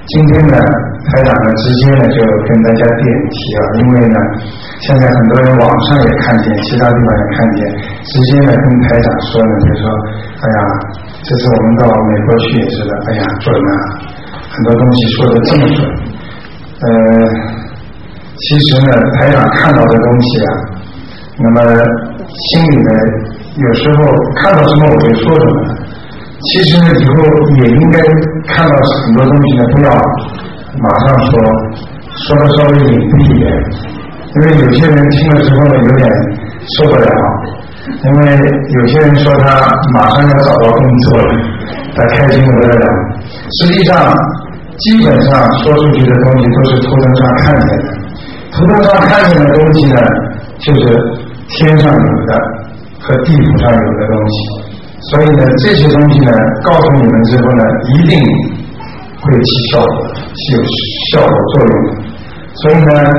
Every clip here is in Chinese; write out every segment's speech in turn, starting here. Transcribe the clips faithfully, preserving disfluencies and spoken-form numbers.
今天呢，台长呢直接呢就跟大家点题啊，因为呢，现在很多人网上也看见，其他地方也看见，直接呢跟台长说呢，就说，哎呀，这次我们到美国去也是的，哎呀，准啊，很多东西说的这么准。呃，其实呢，台长看到的东西啊，那么心里呢，有时候看到什么我就说什么。其实呢，以后也应该看到很多东西呢，不要马上说，说的稍微隐蔽一点，因为有些人听了之后呢，有点受不了。因为有些人说他马上要找到工作了，他开心的不得了。实际上，基本上说出去的东西都是图腾上看见的，图腾上看见的东西呢，就是天上有的和地府上有的东西。所以呢，这些东西呢，告诉你们之后呢，一定会起效果，是有效果作用的。所以呢，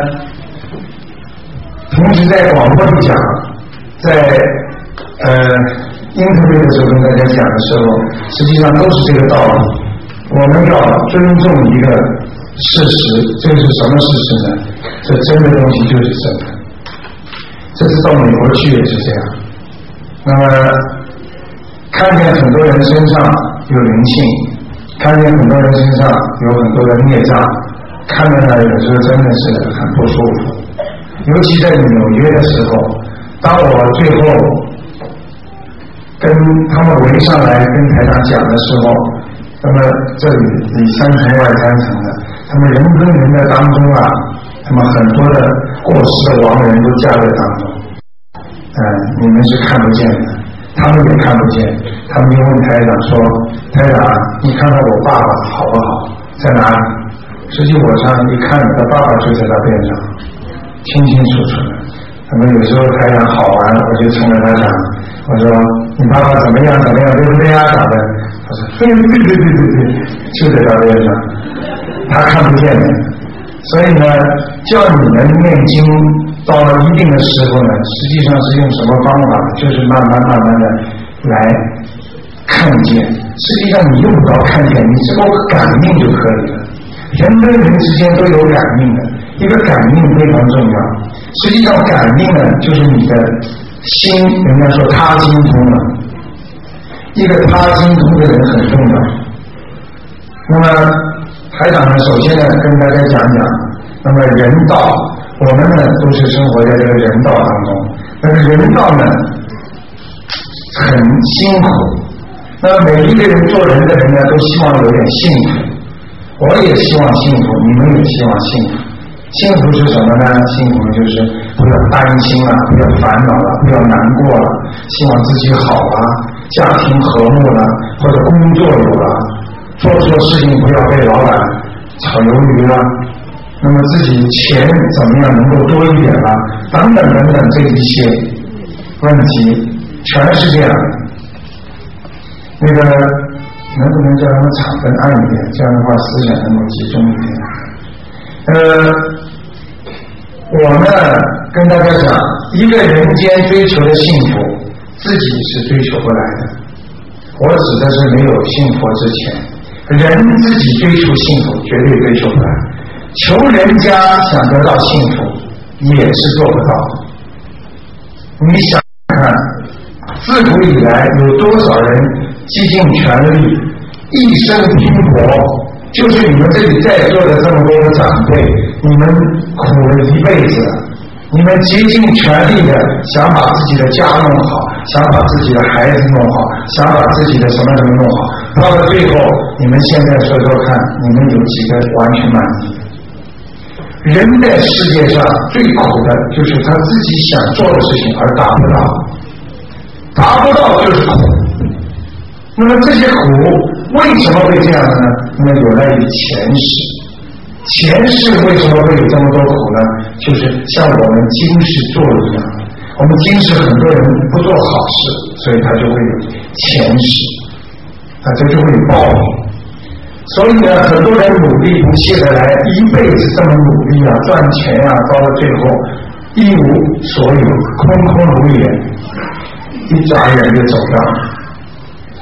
平时在广播里讲，在呃英特会的时候跟大家讲的时候，实际上都是这个道理。我们要尊重一个事实，这是什么事实呢？这真的东西就是真的。这次到美国去也是这样。那么看见很多人身上有灵性，看见很多人身上有很多的孽障，看着呢有时候真的是很不舒服。尤其在纽约的时候，当我最后跟他们围上来跟台长讲的时候，那么这里里三层外三层的，他们人跟人的当中啊，那么很多的过世的亡人都夹在当中，嗯，你们是看不见的。他们也看不见，他们就问台长说：“台长，你看看我爸爸好不好？在哪里？”实际我上一看，他爸爸就在他边上，清清楚楚的。那么有时候台长好玩，我就冲着他讲，我说：“你爸爸怎么样？怎么样？对不对呀？咋的？”他说：“对对对对对对，就在他边上，他看不见的。”所以呢，叫你们念经到了一定的时候呢，实际上是用什么方法？就是慢慢慢慢的来看见。实际上你用不着看见，你只够感应就可以了。人跟人之间都有感应的，一个感应非常重要。实际上感应呢，就是你的心，人家说他心通了。一个他心通的人很重要。那么台长呢，首先呢跟大家讲讲，那么人道，我们呢都是生活在这个人道当中，但是人道呢很辛苦，那每一个人做人的人呢都希望有点幸福，我也希望幸福，你们也希望幸福。幸福是什么呢？幸福就是不要担心了，不要烦恼了，不要难过了，希望自己好了，家庭和睦了，或者工作有了，做错事情不要被老板炒鱿鱼了，那么自己钱怎么样能够多一点了，等等等等，这一些问题全是这样的。那个能不能叫他们场分暗一点，这样的话思想能够集中一点。呃，我呢跟大家讲，一个人间追求的幸福，自己是追求不来的。我指的是没有信佛之前，人自己追求幸福绝对追求不来，求人家想得到幸福也是做不到。你想看，自古以来有多少人极尽全力，一生拼搏，就是你们这里在座的这么多的长辈，你们苦了一辈子，你们竭尽全力的想把自己的家弄好，想把自己的孩子弄好，想把自己的什么什么弄好，到了最后你们现在说说看，你们有几个完全满意？人在世界上最苦的就是他自己想做的事情而达不到，达不到就是苦。那么这些苦为什么会这样呢？那么有赖于前世。前世为什么会有这么多苦呢？就是像我们今世做一样，我们今世很多人不做好事，所以他就会有前世，啊，这就会有报应。所以呢，很多人努力不懈的来，一辈子这么努力啊，赚钱啊，到了最后一无所有，空空如也，一眨眼就走掉了。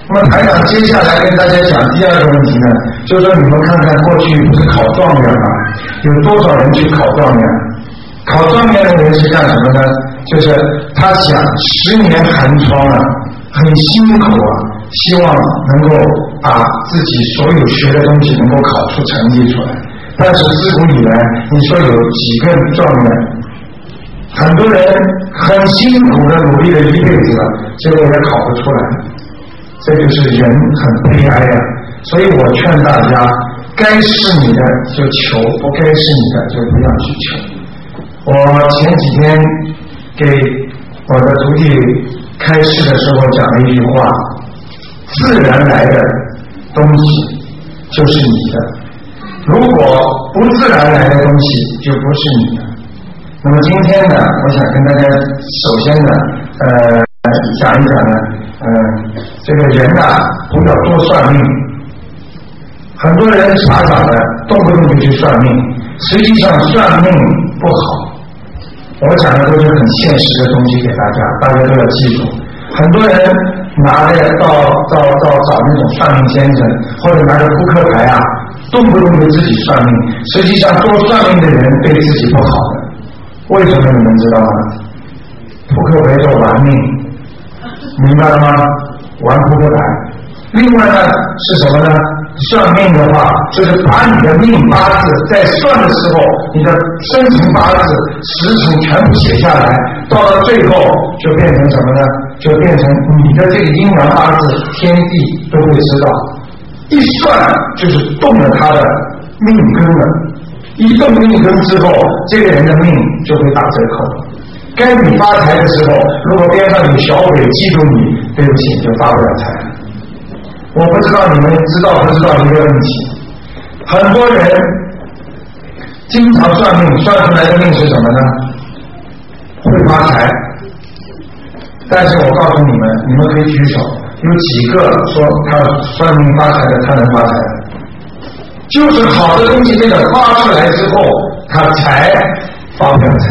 那么台长接下来跟大家讲第二个问题呢，就是说你们看看过去不是考状元吗？有多少人去考状元？考状元的人是干什么呢？就是他想十年寒窗啊，很辛苦啊，希望能够把自己所有学的东西能够考出成绩出来。但是自古以来，你说有几个状元？很多人很辛苦的努力了一辈子了，结果也考不出来，这就是人很悲哀啊。所以我劝大家，该是你的就求，不该是你的就不要去求。我前几天给我的徒弟开示的时候讲了一句话：自然来的东西就是你的，如果不自然来的东西就不是你的。那么今天呢，我想跟大家首先呢，呃，讲一讲呢，呃，这个人呐，不要多算命。很多人傻傻的，动不动就去算命，实际上算命不好。我讲的都是很现实的东西给大家，大家都要记住。很多人拿着到到到找那种算命先生，或者拿着扑克牌啊，动不动就自己算命，实际上做算命的人对自己不好的。为什么你们知道吗？扑克牌叫玩命，明白了吗？玩扑克牌。另外呢是什么呢？算命的话，就是把你的命八字在算的时候，你的生辰八字、时辰全部写下来，到了最后就变成什么呢？就变成你的这个阴阳八字，天地都会知道。一算就是动了他的命根了。一动命根之后，这个人的命就会打折扣。该你发财的时候，如果边上有小鬼记住你，对不起，就发不了财。我不知道你们知道不知道一个问题，很多人经常算命，算出来的命是什么呢？会发财。但是我告诉你们，你们可以举手，有几个说他算命发财的，他能发财的？就是好的东西这个发出来之后，他才发不了财；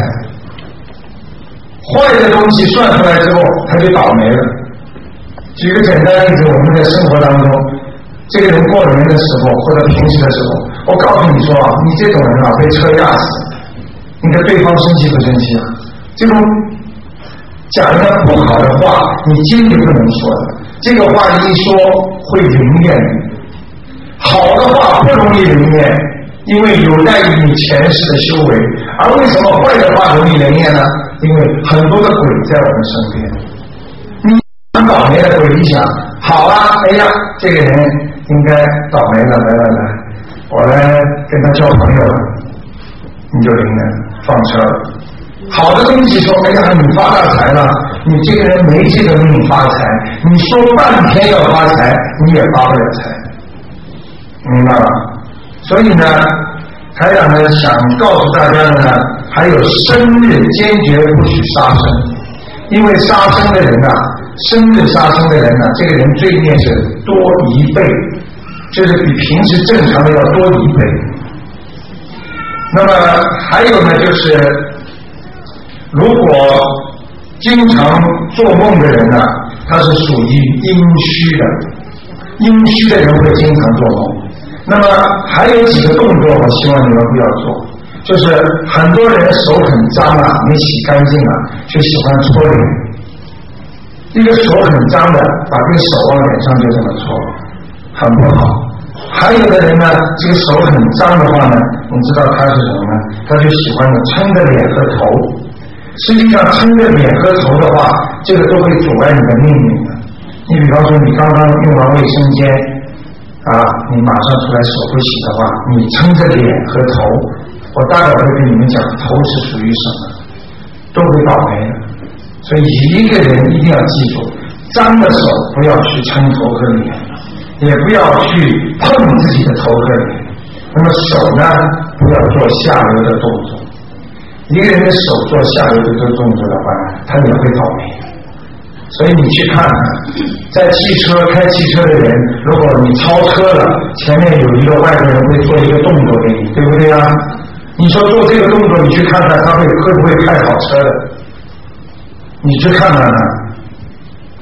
坏的东西算出来之后，他就倒霉了。举个简单例子，我们在生活当中，这个人过年的时候或者平时的时候，我告诉你说啊，你这种人啊被车压死，你看对方生气不生气啊？这种讲一个不好的话，你坚决不能说的，这个话一说会灵验你。好的话不容易灵验，因为有待于你前世的修为。而为什么坏的话容易灵验呢？因为很多的鬼在我们身边。你倒霉的鬼一想，好啊，哎呀，这个人应该倒霉了，来来来，我来跟他交朋友了，你就灵了，放车了。好的东西说，哎呀，你发大财了，你这个人没这个命发财，你说半天要发财，你也发不了财。明白吧？所以呢，台长呢想告诉大家的呢，还有生日坚决不许杀生，因为杀生的人啊，生日杀生的人啊，这个人罪孽是多一倍，就是比平时正常的要多一倍。那么还有呢，就是如果经常做梦的人呢、啊，他是属于阴虚的，阴虚的人会经常做梦。那么还有几个动作，我希望你们不要做，就是很多人手很脏啊，没洗干净啊，就喜欢搓脸。一个手很脏的，把这个手往脸上就这么搓，很不好。还有的人呢，这个手很脏的话呢，你知道他是什么呢？他就喜欢撑着脸和头。实际上撑着脸和头的话，这个都会阻碍你的命运的。你比方说，你刚刚用完卫生间。啊，你马上出来手不洗的话，你撑着脸和头，我大概会跟你们讲头是属于什么，都会倒霉的。所以一个人一定要记住，脏的手不要去撑头和脸，也不要去碰自己的头和脸。那么手呢，不要做下流的动作。一个人的手做下流的动作的话，他也会倒霉。所以你去看看，在汽车开汽车的人，如果你超车了，前面有一个外国人会做一个动作给你，对不对啊？你说做这个动作，你去看看他会会不会开好车的？你去看看看，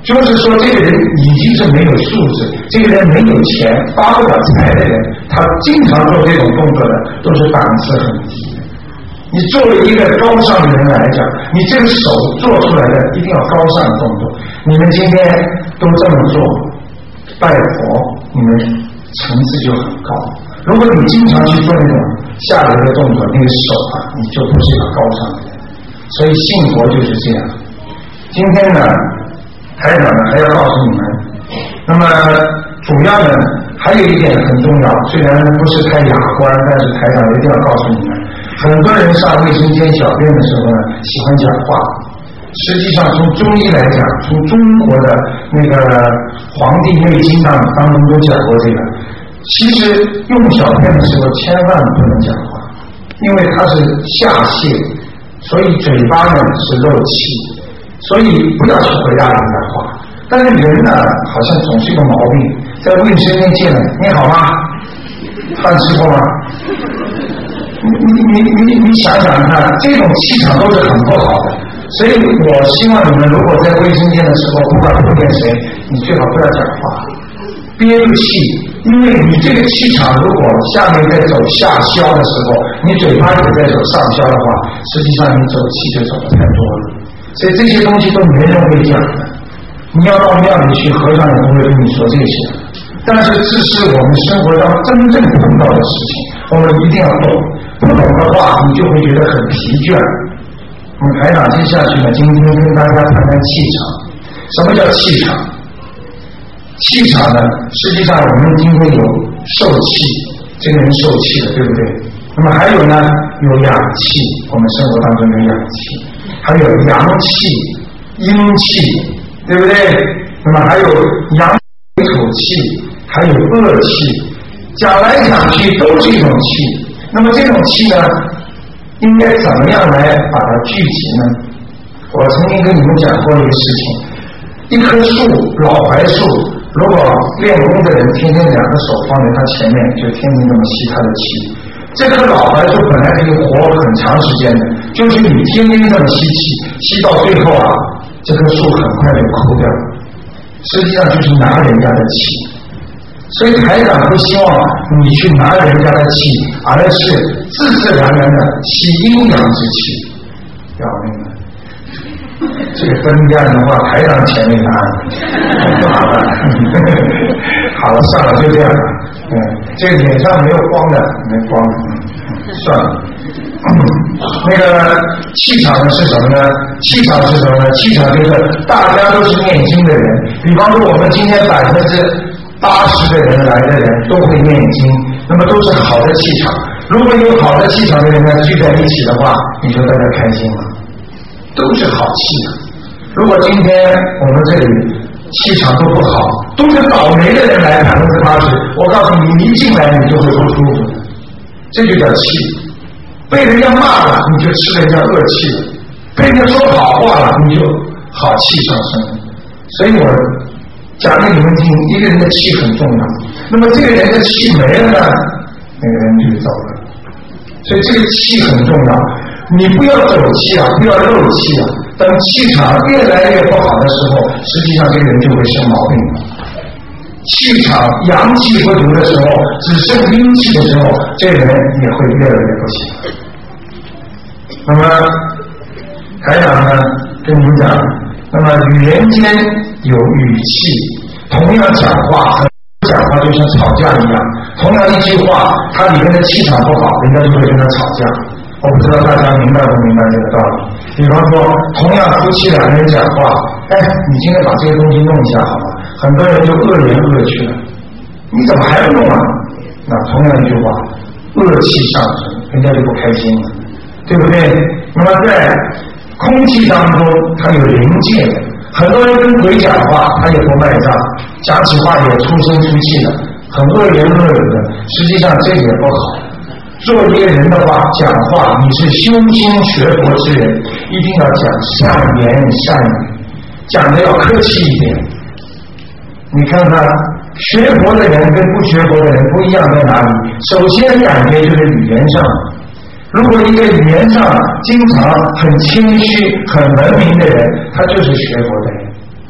就是说这个人已经是没有素质，这个人没有钱，发不了财的人，他经常做这种动作的都是档次很低的。你作为一个高尚的人来讲，你这个手做出来的一定要高尚的动作。你们今天都这么做，拜佛，你们层次就很高。如果你经常去做那种下流的动作，那个手啊，你就不是一个高尚的人。所以信佛就是这样。今天呢，台长呢还要告诉你们，那么主要呢还有一点很重要，虽然不是开雅观，但是台长一定要告诉你们，很多人上卫生间小便的时候呢喜欢讲话。实际上从中医来讲，从中国的那个《黄帝内经》当当中都讲过这个，其实用小便的时候千万不能讲话，因为它是下泻，所以嘴巴呢是漏气，所以不要去回答人家话。但是人呢好像总是一个毛病，在卫生间进来，你好吗？饭吃过吗？你你你你你想想看，这种气场都是很不好的。所以我希望你们如果在卫生间的时候，不管碰见谁，你最好不要讲话，憋住气，因为你这个气场如果下面在走下消的时候，你嘴巴也在走上消的话，实际上你走气就走得太多了。所以这些东西都没人会讲的，你要到庙里去，和尚也不会跟你说这些。但是这是我们生活当真正碰到的事情，我们一定要懂，不懂的话你就会觉得很疲倦。我们台长接下去呢，今天跟大家谈谈气场。什么叫气场？气场呢，实际上我们今天有受气，这个人受气的，对不对？那么还有呢，有氧气，我们生活当中有氧气，还有阳气、阴气，对不对？那么还有阳土气，还有恶气，讲来讲去都是一种气。那么这种气呢，应该怎么样来把它聚集呢？我曾经跟你们讲过一个事情，一棵树，老槐树，如果练功的人天天两个手放在它前面，就天天这么吸它的气。这棵老槐树本来可以活很长时间的，就是你天天这么吸气，吸到最后啊，这棵树很快就枯掉了。实际上就是拿人家的气。所以台长不希望你去拿人家的气，而是自自然然的吸阴阳之气。要命了！这个分量的话，台长前面拿，好了，好了，算了，就这样了。嗯，这个脸上没有光的，没光的，嗯，算了。那个气场呢是什么呢？气场是什么呢？气场就是大家都是念经的人，比方说我们今天百分之八十的人来的人都会念经，那么都是好的气场。如果有好的气场的人呢聚在一起的话，你说大家开心吗？都是好气场。如果今天我们这里气场都不好，都是倒霉的人来百分之八十，我告诉你，你一进来你就会不舒服的，这就叫气。被人家骂了，你就吃人家恶气了；被人家说好话了，你就好气上升。所以我讲给你们听，一个人的气很重要。那么这个人的气没了呢，那个人就走了。所以这个气很重要，你不要走气啊，不要漏气啊。等气场越来越不好的时候，实际上这个人就会生毛病了。气场阳气不足的时候，只剩阴气的时候，这个人也会越来越不行。那么台长呢跟你们讲，那么语言间有语气，同样讲话讲话就像吵架一样，同样一句话，它里面的气场不好，人家就会跟他吵架。我不知道大家明白不明白这个道理。比方说同样夫妻两个人讲话，哎，你今天把这个东西弄一下好吗？很多人就恶言恶去了，你怎么还不弄啊？那同样一句话，恶气上升，人家就不开心了，对不对？那么在空气当中它有灵界的，很多人跟鬼讲话他也不卖账，讲起话也出声出气的，很恶言恶语的，实际上这也不好。做一个人的话，讲话你是修心学佛之人，一定要讲善言善语，讲的要客气一点。你看看学佛的人跟不学佛的人不一样在哪里？首先感觉就是语言上，如果一个语言上经常很谦虚很文明的人，他就是学佛的人。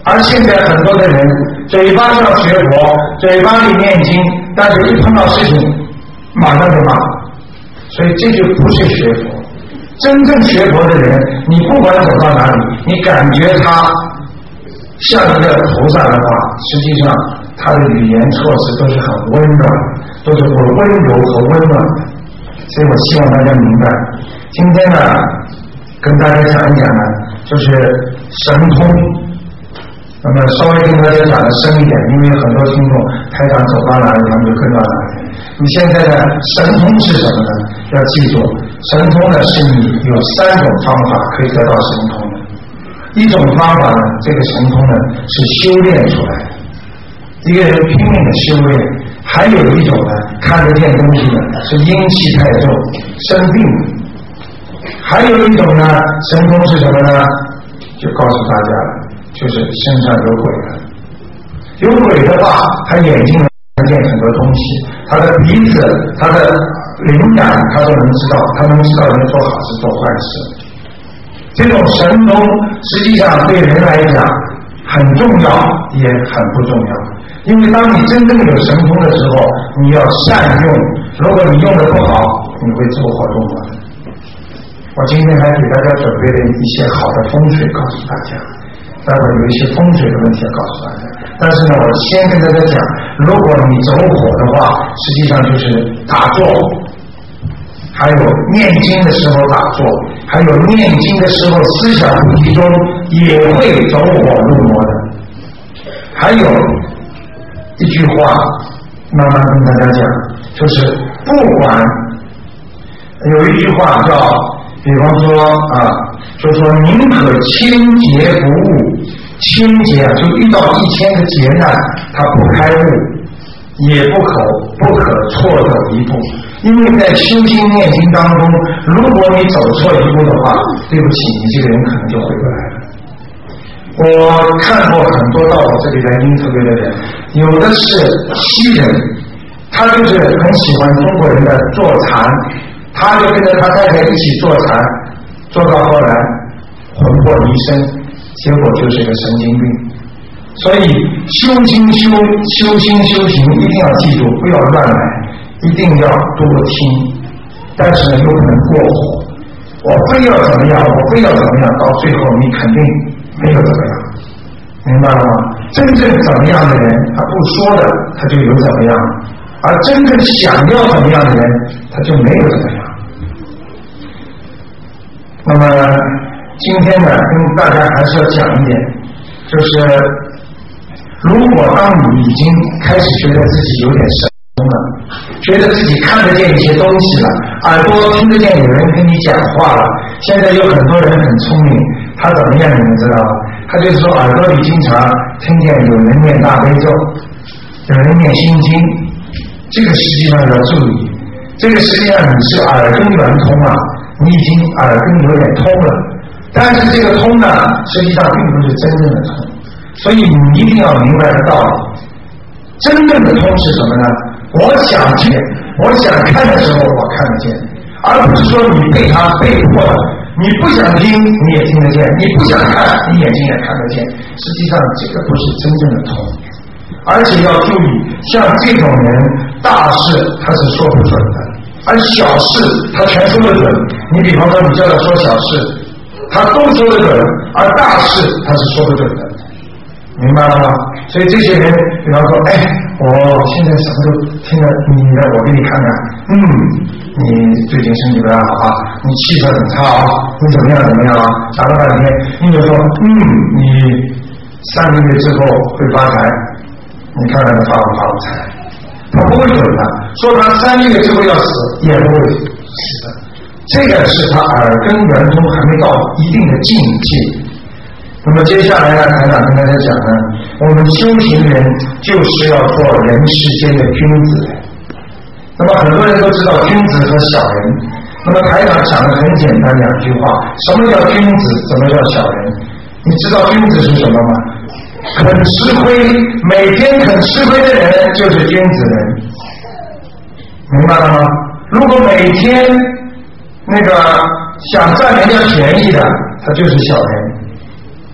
而现在很多的人嘴巴上学佛，嘴巴里念经，但是一碰到事情马上就骂，所以这就不是学佛。真正学佛的人，你不管走到哪里，你感觉他像一个菩萨的话，实际上他的语言措辞都是很温暖，都是温柔和温暖的。所以我希望大家明白，今天呢跟大家讲一讲呢，就是神通。那么稍微跟大家讲的深一点，因为很多听众台长走到哪里他们就跟到哪里。你现在的神通是什么呢？要记住，神通呢是你有三种方法可以得到神通的。一种方法呢，这个神通呢是修炼出来的，一个人拼命的修炼；还有一种呢，看得见东西呢是阴气太重生病；还有一种呢，神通是什么呢？就告诉大家了。就是身上有鬼了，有鬼的话，他眼睛能看见很多东西，他的鼻子、他的灵感，他都能知道，他能知道人做好事做坏事。这种神通实际上对人来讲很重要，也很不重要。因为当你真正有神通的时候，你要善用，如果你用的不好，你会走火入魔的。我今天还给大家准备了一些好的风水告诉大家。待会儿有一些风水的问题要告诉大家，但是呢，我先跟大家讲，如果你走火的话，实际上就是打坐，还有念经的时候打坐，还有念经的时候思想不集中，也会走火入魔的。还有一句话，慢慢跟大家讲，就是不管有一句话叫，比方说啊。就说宁可千劫不悟，千劫啊，就遇到一千个劫难，他不开悟，也不可不可错走一步。因为在修心念经当中，如果你走错一步的话，对不起，你这个人可能就回不来了。我看过很多到我这里来应特别的人，有的是西人，他就是很喜欢中国人的坐禅，他就跟着他太太一起坐禅。做到后来魂魄离身，结果就是个神经病。所以修心修修心修行一定要记住，不要乱来，一定要多听，但是呢又不能过火。我非要怎么样，我非要怎么样，到最后你肯定没有怎么样，明白了吗？真正怎么样的人，他不说的他就有怎么样，而真正想要怎么样的人，他就没有怎么样。那么今天呢，跟大家还是要讲一点，就是如果当你已经开始觉得自己有点神通了，觉得自己看得见一些东西了，耳朵听得见有人跟你讲话了，现在有很多人很聪明，他怎么样你们知道？他就是说耳朵里经常听见有人念大悲咒，有人念心经，这个实际上要注意，这个实际上你是耳根圆通啊，你已经耳根有点通了，但是这个通呢，实际上并不是真正的通，所以你一定要明白的道理。真正的通是什么呢？我想见，我想看的时候我看得见，而不是说你被他被迫的，你不想听你也听得见，你不想看你眼睛也看得见。实际上这个不是真正的通，而且要注意，像这种人，大事他是说不准的。而小事他全说得准，你比方说你叫他说小事，他都说得准，而大事他是说不准的，明白了吗？所以这些人，比方说，哎，我现在什么都听了你的，我给你看看，嗯，你最近身体不太好啊，你气色很差啊，你怎么样怎么样啊，讲了半天，你就说，嗯，你三个月之后会发财，你看看他发不发财？他不会准的，说他三个月之后要死，也不会死的。这个是他耳根圆通还没到一定的境界。那么接下来呢，台长跟大家讲呢，我们修行人就是要做人世间的君子。那么很多人都知道君子和小人，那么台长讲的很简单两句话，什么叫君子，什么叫小人？你知道君子是什么吗？肯吃亏，每天肯吃亏的人就是君子人，明白了吗？如果每天那个想占人家便宜的，他就是小人。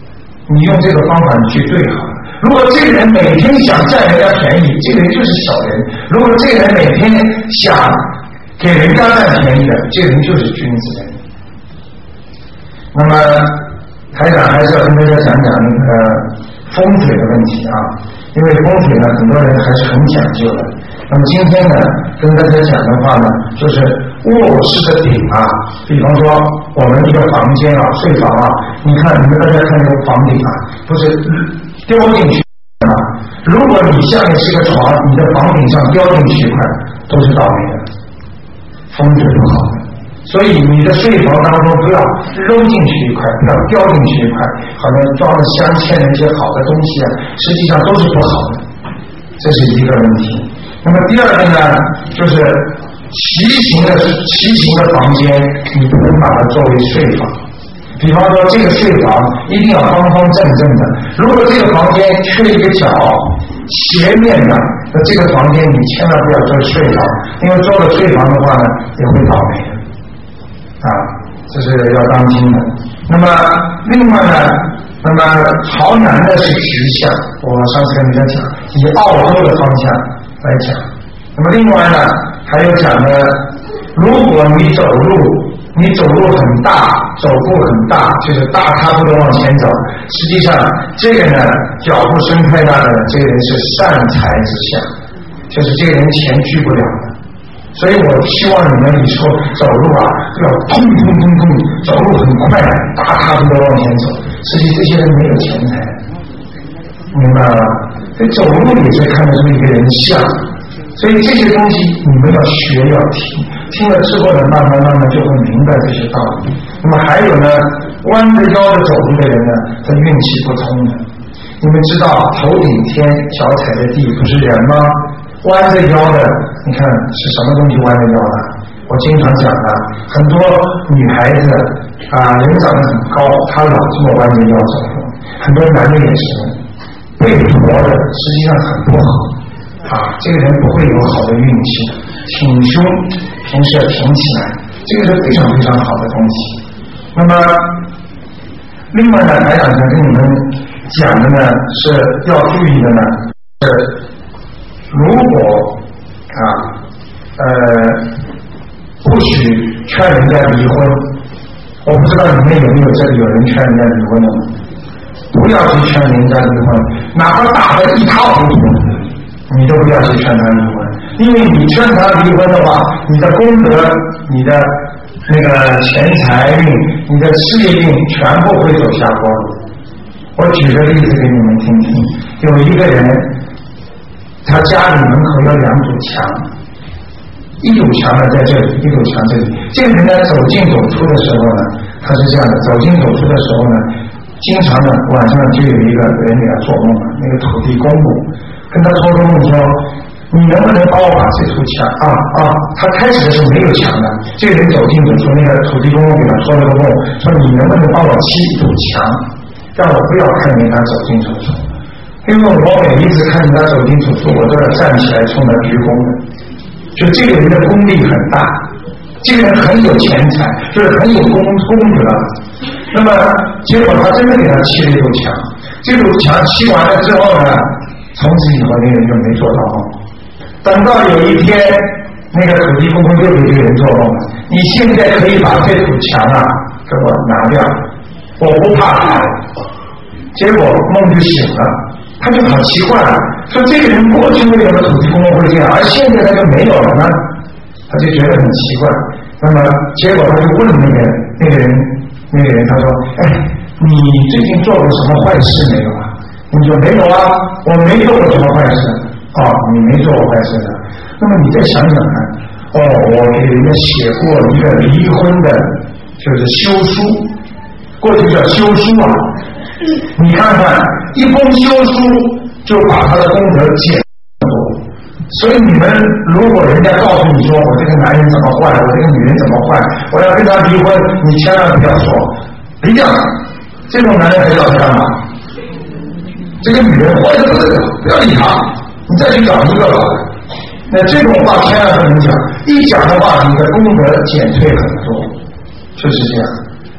你用这个方法你去对好了。如果这个人每天想占人家便宜，这个人就是小人；如果这个人每天想给人家占便宜的，这个人就是君子人。那么台长还是要跟大家讲讲那个风水的问题啊，因为风水呢，很多人还是很讲究的。那么今天呢，跟大家讲的话呢，就是卧室的顶啊，比方说我们一个房间啊，睡房啊，你看你们大家看这个房顶啊，不是雕进去啊。如果你下面是个床，你的房顶上雕进去一块，都是倒霉的，风水不好的。所以你的睡房当中不要揉进去一块，不要雕进去一块，好像装了镶嵌的一些好的东西啊，实际上都是不好的，这是一个问题。那么第二个呢，就是奇形的奇形的房间，你不能把它作为睡房。比方说这个睡房一定要方方正正的，如果这个房间缺一个角斜面的，那这个房间你千万不要做睡房，因为做了睡房的话呢，也会倒霉的啊，这是要当心的。那么另外呢，那么朝南的是吉祥，我上次跟大家讲，以澳洲的方向来讲。那么另外呢，还有讲呢，如果你走路，你走路很大，走步很大，就是大踏步的往前走，实际上这个呢，脚步声太大的这个人是善财之相，就是这个人前去不了的。所以我希望你们以后走路啊，要通通通通，走路很快，大踏步的往前走。实际这些人没有钱财，明白吗？这走路也是看得出一个人像，所以这些东西你们要学要听，听了之后呢，慢慢慢慢就会明白这些道理。那么还有呢，弯着腰的走路的人呢，他运气不通的。你们知道头顶天，脚踩着地，不是人吗？弯着腰的，你看是什么东西弯着腰的？我经常讲的，很多女孩子啊，人长得很高，她老这么弯着腰走路；很多男的也是，背驼的，实际上很不好啊。这个人不会有好的运气。挺胸，平时要挺起来，这个是非常非常好的东西。那么，另外呢，台长想跟你们讲的呢，是要注意的呢，是。如果啊，呃，不许劝人家离婚，我不知道你们有没有这里有人劝人家离婚的吗？不要去劝人家离婚，哪怕打得一塌糊涂，你都不要去劝他离婚，因为你劝他离婚的话，你的功德、你的那个钱财运、你的事业运全部会走下坡路。我举个例子给你们听听，有一个人。他家里门口有两堵墙，一堵墙呢在这里，一堵墙这里。这个人呢走进走出的时候呢，他是这样的，走进走出的时候呢，经常呢晚上就有一个人给他做梦了，那个土地公公跟他做个梦说，你能不能帮我把这堵墙啊啊？他开始的时候没有墙的，这个人走进走出，那个土地公公给他说了个梦，说你能不能帮我砌一堵墙，让我不要看见他走进走出。因为我每一次看见他走进走出，我都要站起来冲他鞠躬的。就这个人的功力很大，这个人很有钱财，就是很有功功德。那么结果他真的给他砌了一堵墙，这堵墙砌完了之后呢，从此以后那个人就没做到梦。等到有一天，那个土地公公又给这个人做梦了，你现在可以把这堵墙啊给我拿掉，我不怕他。结果梦就醒了。他就好奇怪了，说这个人过去为什么土地公公会这样，而现在他就没有了呢？他就觉得很奇怪。那么结果他就问那个那个人，那个人他说：“哎，你最近做过什么坏事没有啊？”你说没有啊，我没做过什么坏事。哦，你没做过坏事的。那么你再想想看，哦，我给人家写过一个离婚的，就是休书，过去叫休书啊。你看看，一封休书就把他的功德减多。所以你们如果人家告诉你说我这个男人怎么坏，我这个女人怎么坏，我要跟他离婚，你千万不要说。一样，这种男人还要他干嘛？这个女人坏的不得了，不要理他，你再去找一个吧。那这种话千万不能讲，一讲的话，你的功德减退很多，就是这样。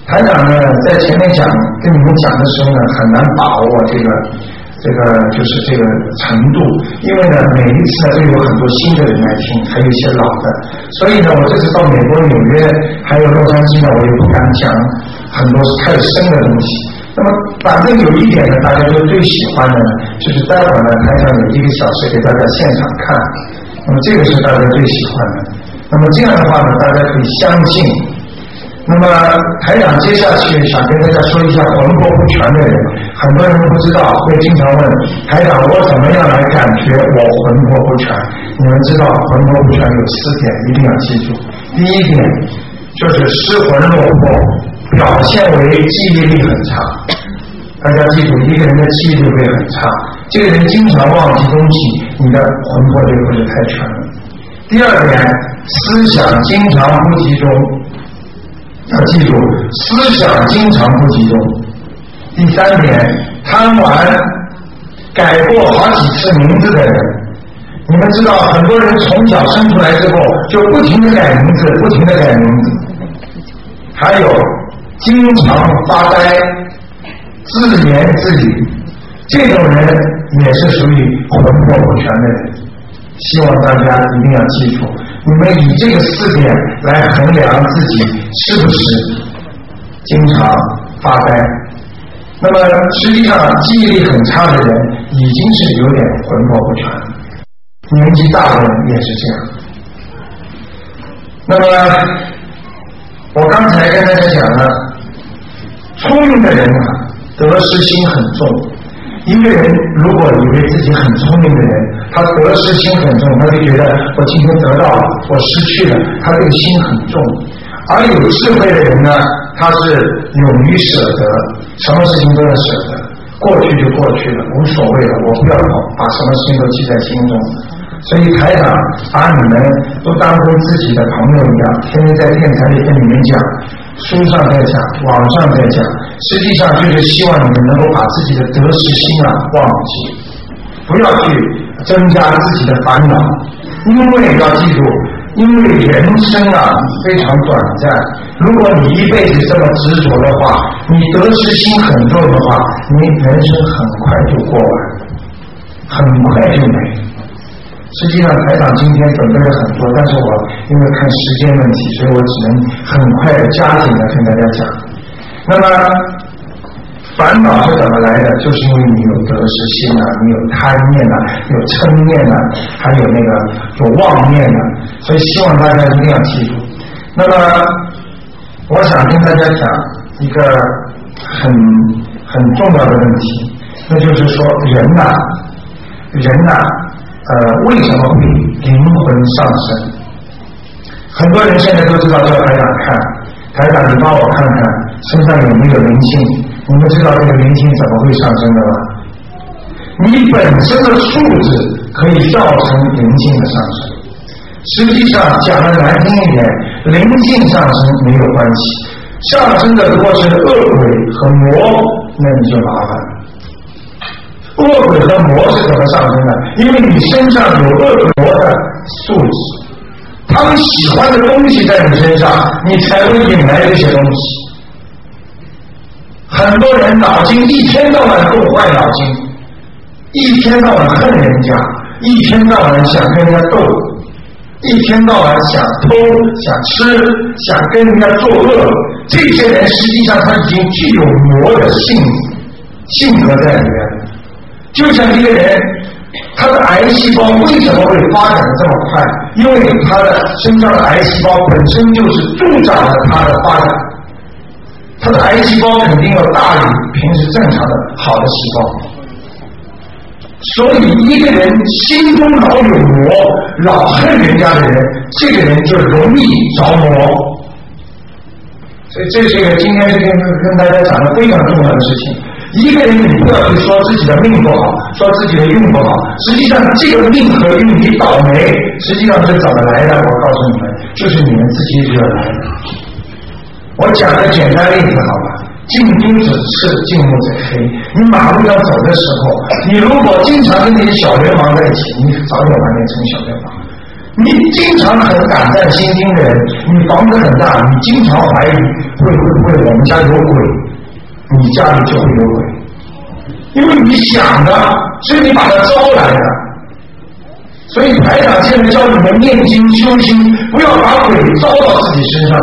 台长呢，在前面讲跟你们讲的时候呢，很难把握这个这个就是这个程度，因为呢，每一次呢都有很多新的人来听，还有一些老的，所以呢，我这次到美国纽约还有洛杉矶呢，我也不敢讲很多太深的东西。那么反正有一点呢，大家都最喜欢的呢，就是待会儿呢，台长有一个小时给大家现场看，那么这个是大家最喜欢的。那么这样的话呢，大家可以相信。那么台长接下去想跟大家说一下魂魄不全的人，很多人不知道，会经常问台长，我怎么样来感觉我魂魄不全？你们知道魂魄不全有四点，一定要记住。第一点就是失魂落魄，表现为记忆力很差。大家记住，一个人的记忆力会很差，这个人经常忘记东西，你的魂魄就不是太全了。第二点，思想经常不集中。要记住，思想经常不集中。第三点，贪玩，改过好几次名字的人。你们知道，很多人从小生出来之后，就不停地改名字，不停地改名字。还有，经常发呆，自言自语，这种人也是属于魂魄不全的人。希望大家一定要记住，你们以这个四点来衡量自己是不是经常发呆。那么实际上记忆力很差的人已经是有点魂魄不全了，年纪大的人也是这样。那么我刚才跟大家讲了，聪明的人啊，得失心很重。一个人如果以为自己很聪明的人，他得失心很重，他就觉得我今天得到了，我失去了，他这个心很重。而有智慧的人呢，他是勇于舍得，什么事情都要舍得，过去就过去了，无所谓了，我不要把什么事情都记在心中。所以台长把你们都当成自己的朋友一样，天天在电台里跟你们讲，书上在讲，网上在讲，实际上就是希望你们能够把自己的得失心啊忘记，不要去增加自己的烦恼。因为要记住，因为人生啊非常短暂，如果你一辈子这么执着的话，你得失心很重的话，你人生很快就过完，很快就没。实际上台长今天准备了很多，但是我因为看时间问题，所以我只能很快的加紧的跟大家讲。那么烦恼是怎么来的？就是因为你有得失心啊，你有贪念啊，有嗔念啊，还有那个有妄念啊，所以希望大家一定要记住。那么我想跟大家讲一个很很重要的问题，那就是说人呐、啊，人呐、啊。呃，为什么会灵魂上升？很多人现在都知道叫台长看，台长你帮我看看身上有没有灵性。你们知道这个灵性怎么会上升的吗？你本身的素质可以造成灵性的上升。实际上讲的难听一点，灵性上升没有关系，上升的如果是恶鬼和魔，那你就麻烦了。恶鬼和魔是怎么上升的？因为你身上有恶鬼魔的素质，他们喜欢的东西在你身上，你才会引来这些东西。很多人脑筋一天到晚动坏脑筋，一天到晚恨人家，一天到晚想跟人家斗，一天到晚想偷想吃想跟人家作恶，这些人实际上他已经具有魔的性性格在里面。就像一个人，他的癌细胞为什么会发展的这么快？因为他的身上的癌细胞本身就是助长了他的发展，他的癌细胞肯定要大于平时正常的好的细胞。所以一个人心中老有魔，老恨人家的人，这个人就容易着魔。所以这是一个今天是跟跟大家讲的非常重要的事情。一个人你不要去说自己的命不好，说自己的运不好，实际上这个命和运你倒霉，实际上是怎么来的？我告诉你们，就是你们自己惹来的。我讲个简单例子好吧，近朱者赤，近墨者黑。你马路上走的时候，你如果经常跟那些小流氓在一起，你早晚变成小流氓。 你经常很胆战心惊的人，你房子很大，你经常怀疑会会不会我们家有鬼，你家里就会有鬼，因为你想的，所以你把它招来的。所以台长现在教你们念经修心，不要把鬼招到自己身上。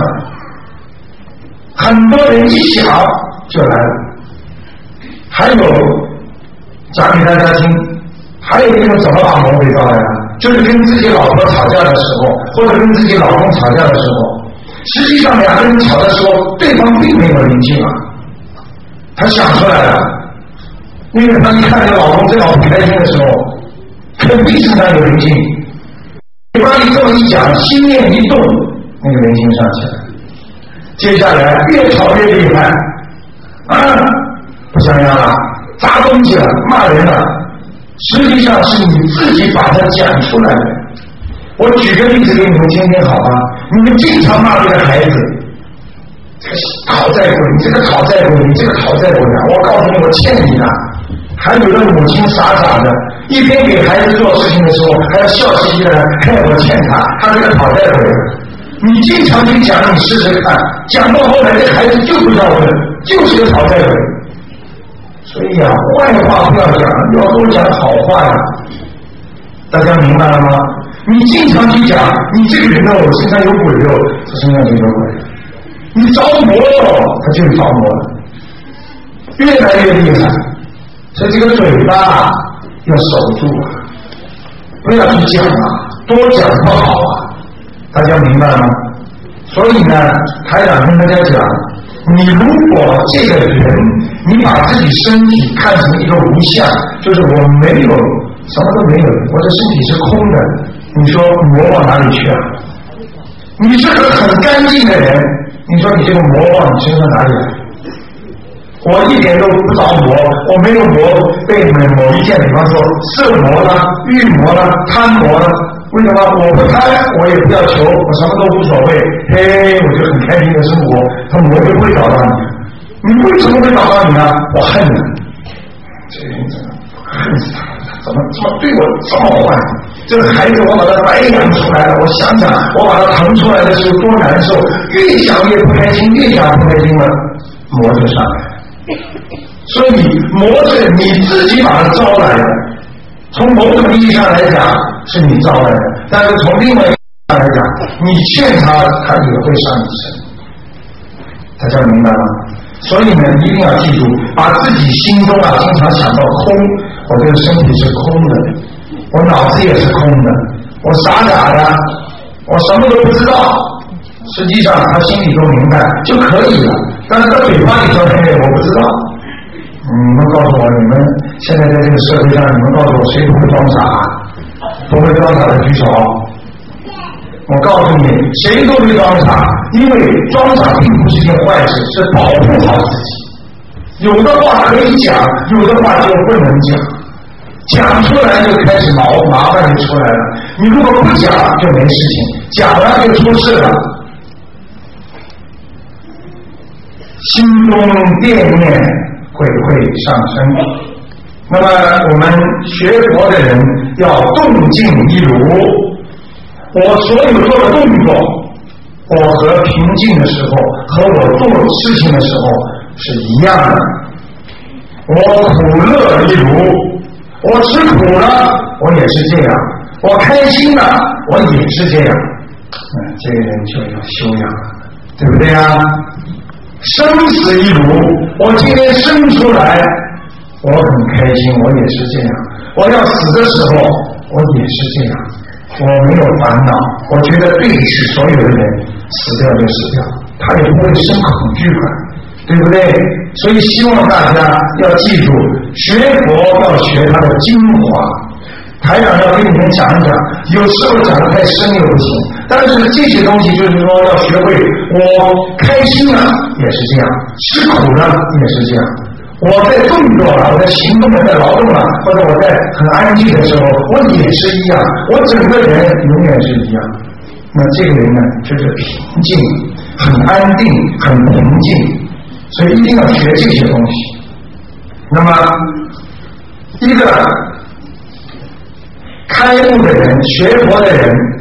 很多人一想就来了。还有讲给大家听，还有一种怎么把魔鬼招来的，就是跟自己老婆吵架的时候，或者跟自己老公吵架的时候，实际上两个人吵的时候，对方并没有灵性啊，他想出来了，因为他一看这老公正好不开心的时候，肯定是他有灵性，嘴巴里这么一讲，心念一动，那个灵性上起来，接下来越吵越厉害，啊，不像样了，砸东西了，骂人了，实际上是你自己把它讲出来的。我举个例子给你们听听好吧？你们经常骂这个孩子，这个讨债鬼，你这个讨债鬼，你这个讨债鬼啊！我告诉你，我欠你的。还有的母亲傻傻的，一边给孩子做事情的时候，还要笑嘻嘻的，看我欠他，他这个讨债鬼。你经常去讲，你试试看，讲到后来这孩子就不要问，就是个讨债鬼。所以啊，坏话不要讲，要多讲好话呀。大家明白了吗？你经常去讲，你这个人呢，我身上有鬼肉，他身上就有鬼。你着魔了，他就着魔了，越来越厉害。所以这个嘴巴要守住啊，不要去讲啊，多讲不好啊。大家明白吗？所以呢，台长跟大家讲，你如果这个人，你把自己身体看成一个无相，就是我没有什么都没有，我的身体是空的，你说魔往哪里去啊？你是个很干净的人，你说你这个魔往你身上哪里来？我一点都不着魔，我没有魔被某一件，比方说色魔了、欲魔了、贪魔了。为什么我不贪，我也不要求，我什么都无所谓，嘿，我就很开心的生活，他魔就不会找到你。你为什么会找到你呢？我恨你，这个人真的恨死他了，怎么怎么对我这么坏？这个孩子我把他白养出来了，我想想我把他疼出来的时候多难受，越想越不开心，越想不开心了，魔就上来了。所以魔是你自己把它招来的，从某种意义上来讲是你招来的，但是从另外一个意义上来讲，你劝他，他也会上你身。大家明白吗？所以呢，一定要记住，把自己心中啊经常想到空，我这个身体是空的，我脑子也是空的，我傻傻的，我什么都不知道，实际上他心里都明白就可以了，但是他嘴巴里说嘿我不知道。你们告诉我，你们现在在这个社会上，你们告诉我谁不会装傻？不会装傻的举手。我告诉你，谁都会装傻，因为装傻并不是件坏事，是保护好自己。有的话可以讲，有的话就不能讲，讲出来就开始麻麻烦就出来了。你如果不讲就没事情，讲了就出事了。心中念念会会上升。那么我们学佛的人要动静一如，我所有做的动作，我和平静的时候和我做事情的时候是一样的。我苦乐一如，我吃苦了我也是这样，我开心了我也是这样。嗯，这个人就要修养了，对不对啊？生死一如，我今天生出来我很开心，我也是这样，我要死的时候我也是这样，我没有烦恼，我觉得对得起所有的人，死掉就死掉，他也不会生恐惧感，对不对？所以希望大家要记住，学佛要学它的精华。台长要跟你们讲一讲，有时候讲得太深又不行，但是这些东西就是说要学会，我开心了也是这样，吃苦了也是这样，我在动作了，我在行动了，在劳动了，或者我在很安静的时候，我也是一样，我整个人永远是一样。那这个人呢，就是平静，很安定，很平静，所以一定要学这些东西。那么一个开悟的人，学佛的人，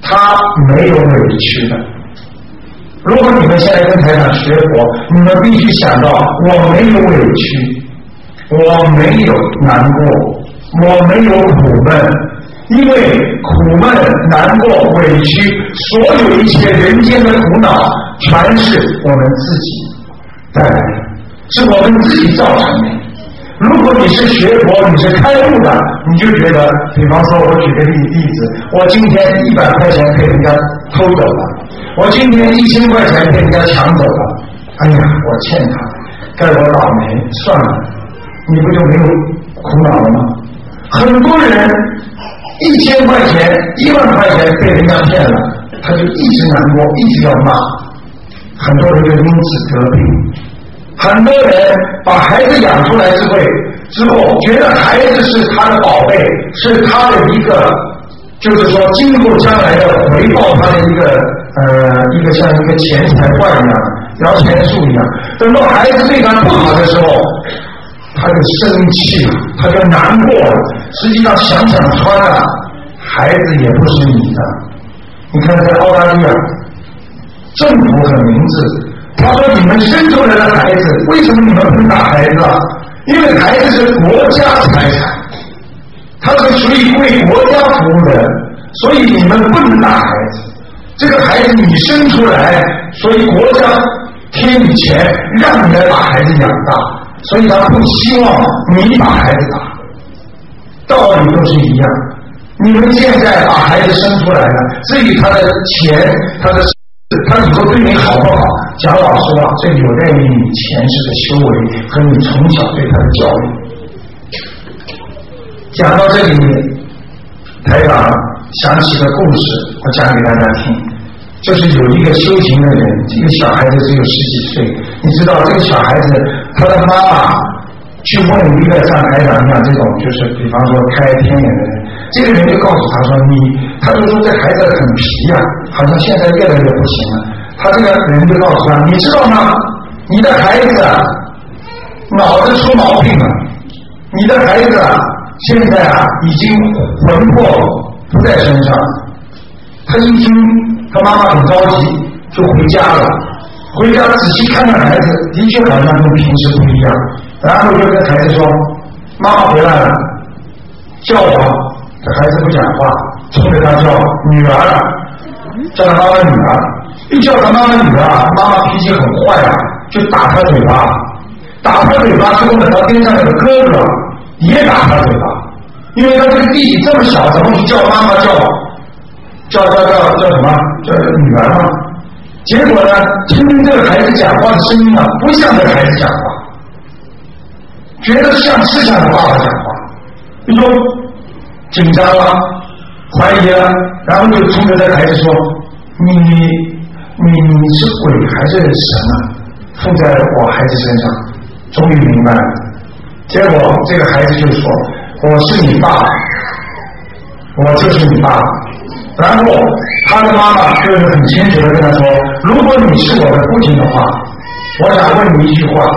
他没有委屈的。如果你们现在跟台长学佛，你们必须想到，我没有委屈，我没有难过，我没有苦闷，因为苦闷、难过、委屈，所有一切人间的苦恼，全是我们自己带来的，是我们自己造成的。如果你是学佛，你是开悟的，你就觉得，比方说，我举个例例子，我今天一百块钱被人家偷走了，我今天一千块钱被人家抢走了，哎呀，我欠他，该我倒霉，算了，你不就没有苦恼了吗？很多人一千块钱、一万块钱被人家骗了，他就一直难过，一直要骂，很多人就因此得病。很多人把孩子养出来之后，之后觉得孩子是他的宝贝，是他的一个，就是说今后将来的回报他的一个呃一个像一个钱财罐一样，摇钱树一样。等到孩子对他不好的时候，他就生气了，他就难过了。实际上想想穿了，孩子也不是你的。你看在澳大利亚，政府很明智。他说：“你们生出来的孩子，为什么你们不能打孩子啊？因为孩子是国家财产，他是属于为国家服务的，所以你们不能打孩子。这个孩子你生出来，所以国家贴你钱，让你来把孩子养大，所以他不希望你把孩子打。道理都是一样。你们现在把孩子生出来了，至于他的钱，他的。”他以后对你好不好？讲老实话，这有待于你前世的修为和你从小对他的教育。讲到这里，台长想起个故事，我讲给大家听。就是有一个修行的人，这个小孩子只有十几岁，你知道这个小孩子，他的妈妈去问一个像台长一样这种，就是比方说开天眼的人，这个人就告诉他说：“你，他就说这孩子很皮呀、啊，好像现在越来越不行了。”他这个人就告诉他：“你知道吗？你的孩子啊，脑子出毛病了，你的孩子啊，现在啊已经魂魄不在身上。”他一听，他妈妈很着急，就回家了。回家仔细看看孩子，的确好像跟平时不一样。然后就跟孩子说：“妈妈回来了，叫我。”这孩子不讲话，冲着他叫女儿，叫他妈妈女儿。一叫他妈妈女儿，妈妈脾气很坏啊，就打他嘴巴。打他嘴巴之后呢，他边上有个哥哥也打他嘴巴，因为他这个弟弟这么小，怎么去叫妈妈叫叫叫叫叫什么叫女儿嘛？结果呢，听听这个孩子讲话的声音啊，不像这个孩子讲话，觉得像是像他爸爸讲话。你说紧张了，怀疑了，然后就冲着这个孩子说：“你你你是鬼还是神啊？附在我孩子身上。”终于明白了。结果这个孩子就说：“我是你爸爸，我就是你爸爸。”然后他的妈妈就是很清楚的跟他说：“如果你是我的父亲的话，我想问你一句话。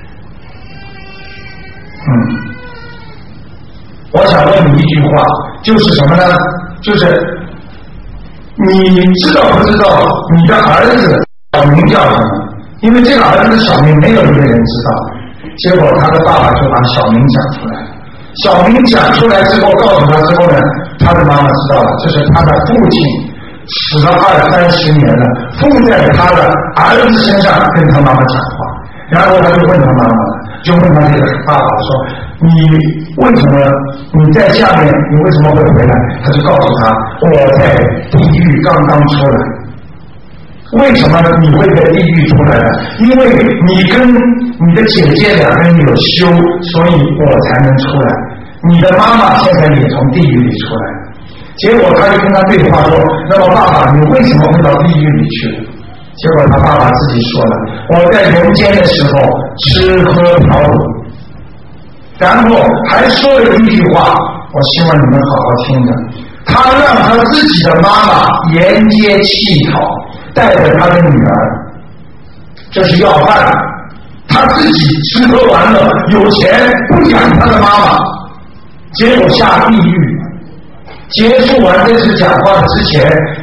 嗯。”我想问你一句话，就是什么呢？就是你知道不知道你的儿子小名叫什么？因为这个儿子小名没有一个人知道。结果他的爸爸就把小名讲出来了。小名讲出来之后，告诉他之后呢，他的妈妈知道了，这是他的父亲死了二三十年了，附在他的儿子身上跟他妈妈讲话。然后他就问他妈妈了，就问他这个爸爸说：“你为什么你在下面？你为什么会回来？”他就告诉他：“我在地狱刚刚出来。”为什么你会在地狱出来呢？因为你跟你的姐姐两个人有修，所以我才能出来。你的妈妈现在也从地狱里出来了。结果他就跟他对话说：“那么爸爸，你为什么会到地狱里去了？”结果他爸爸自己说了：“我在人间的时候吃喝嫖赌。”然后还说了一句话，我希望你们好好听着。他让他自己的妈妈沿街乞讨，带着他的女儿，这是要饭。他自己吃喝玩乐，有钱不养他的妈妈，结果下地狱。结束完这次讲话之前，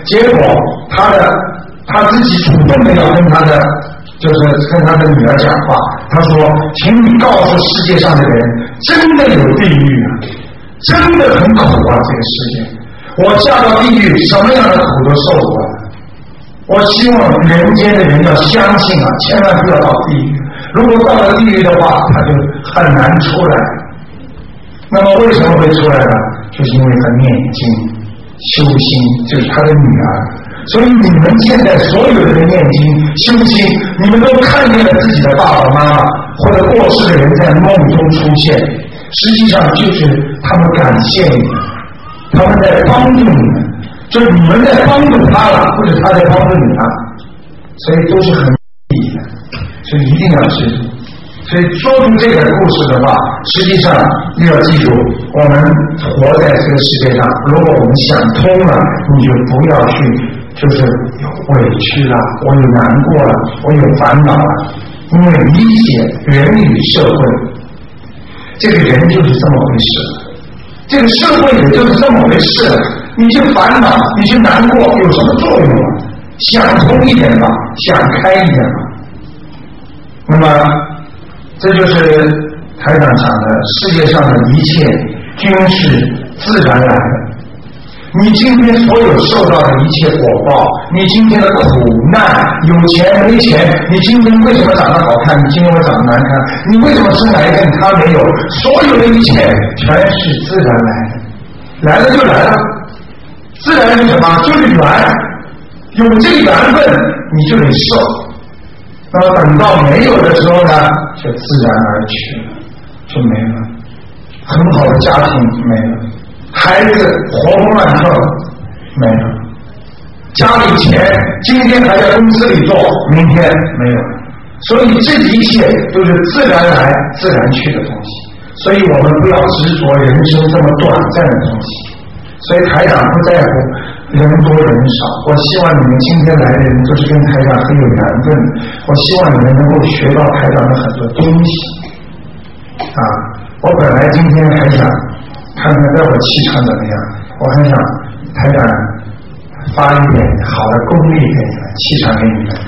结果他的他自己主动的要跟他的就是跟他的女儿讲话，他说请你告诉世界上的人，真的有地狱啊，真的很苦啊，这个世界我下到地狱什么样的苦都受过了，我希望人间的人要相信啊，千万不要到地狱，如果到了地狱的话他就很难出来。那么为什么会出来呢？就是因为他念经修心，就是他的女儿。所以你们现在所有的人念经修心，你们都看见了自己的爸爸妈妈或者过世的人在梦中出现，实际上就是他们感谢你们，他们在帮助你们，就是你们在帮助他了，或者他在帮助你了，所以都是很有意义的，所以一定要记住。所以说出这个故事的话，实际上要记住，我们活在这个世界上，如果我们想通了，你就不要去就是有委屈了，我有难过了，我有烦恼了，因为理解人与社会，这个人就是这么回事，这个社会也就是这么回事，你去烦恼，你去难过有什么作用啊？想通一点吧，想开一点吧。那么这就是台长讲的，世界上的一切均是自然来的。你今天所有受到的一切果报，你今天的苦难，有钱没钱，你今天为什么长得好看，你今天会长得难看，你为什么生癌症他没有，所有的一切全是自然来的，来了就来了，自然是什么？就是缘，有这个缘分你就得受，那么等到没有的时候呢，就自然而去了，就没了，很好的家庭没了，孩子活蹦乱跳没了，家里钱今天还在公司里做，明天没有了，所以这一切都是自然来自然去的东西，所以我们不要执着人生这么短暂的东西。所以台长不在乎人多人少，我希望你们今天来的人都是跟台长很有缘分，我希望你们能够学到台长的很多东西啊！我本来今天还想看看待会儿气场怎么样，我还想台长发一点好的功力给你们，气场给你们。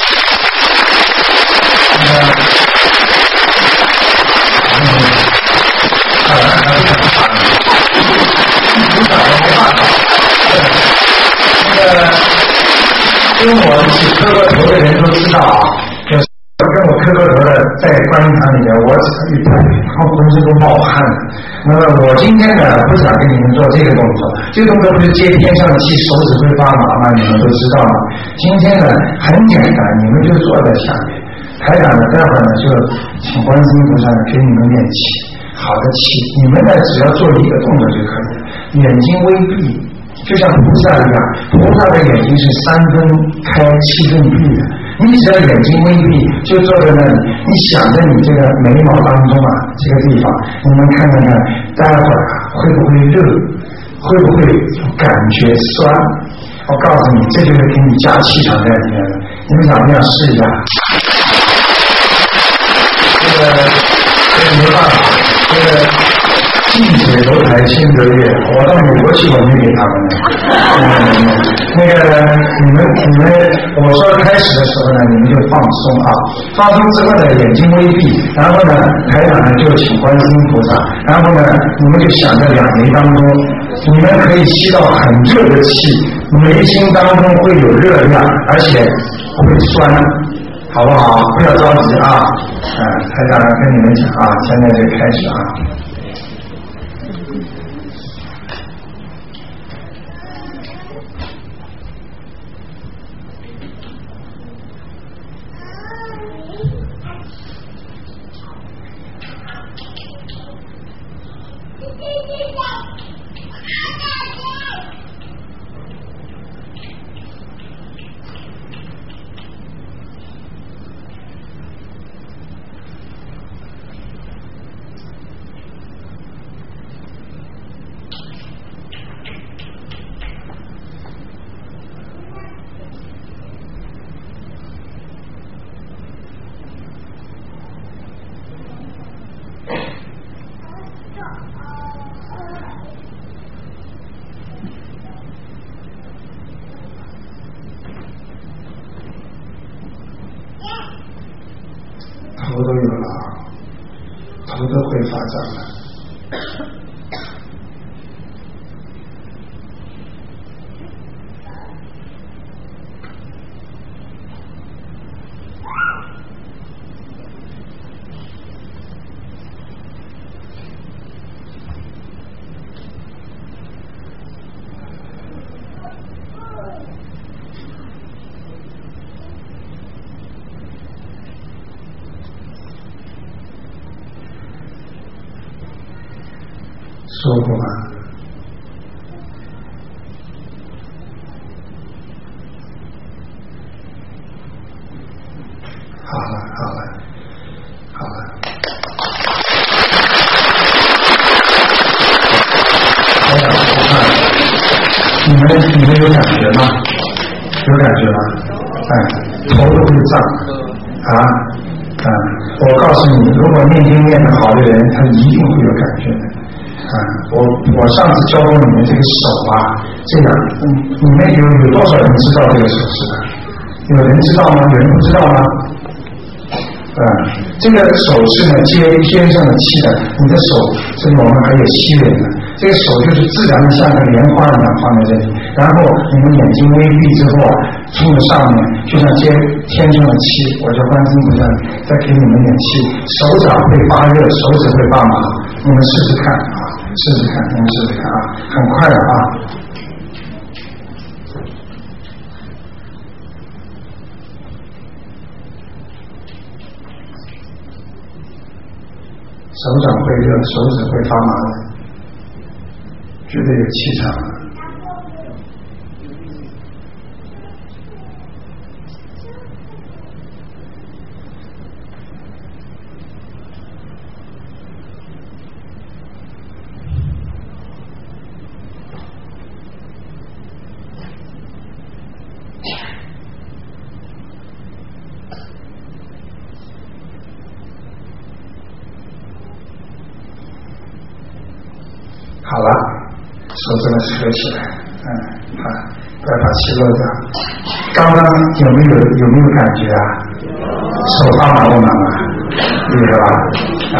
那个，嗯，好了，好了，不打了没办法。那个跟我一起磕过头的人都知道啊，就是跟我磕过头的，在观音堂里面，我只一拍，他们浑身都冒汗了。那么我今天呢，不想跟你们做这个动作，这个动作不是接天上的气，手指会发麻吗？你们都知道吗？今天呢，很简单，你们就坐在下面。台长呢，待会儿呢就请观世音菩萨给你们念气，好的气，你们呢只要做一个动作就可以了，眼睛微闭，就像菩萨一样，菩萨的眼睛是三分开七分闭的，你只要眼睛微闭，就坐在那里，你想着你这个眉毛当中啊这个地方，你们看看看，待会儿啊会不会热，会不会有感觉酸？我告诉你，这就是给你加气场在里面的，你们想不想试一下？这个这个没办法，这个近水楼台先得月，我到美国去我没给他们的。嗯，那个你们你们，我说开始的时候呢，你们就放松啊，放松之后呢，眼睛微闭，然后呢，台长呢就请观世音菩萨，然后呢，你们就想在两眉当中，你们可以吸到很热的气，眉心当中会有热量，而且会酸。好不好？不要着急啊！嗯，台长跟你们讲啊，现在就开始啊。 头都有了，头都会发展了。说过吗？好了，好了，好了。好了，我看你们你们有感觉吗？有感觉吗？哎，头都会胀啊啊！我告诉你，如果念经念得好的人，他一定会有感觉的。啊，我我上次教过你们这个手啊，这样，嗯，你们有有多少人知道这个手势的？有人知道吗？有人不知道吗？啊，这个手是呢接天上的气的，你的手，这里我们还有吸人的，这个手就是自然的像个莲花一样放在这里，然后你们眼睛微闭之后啊，冲着上面，就像接天上的气，我叫观世音菩萨再给你们点气，手掌会发热，手指会发麻，你们试试看啊，试试看，你们试试看啊，很快的啊。手掌会热，手指会发麻的，觉得有气场了。好了，手这么合起来，嗯，好，不要把气漏掉。刚刚有没有有没有感觉啊？手发麻不麻麻？有吧？啊。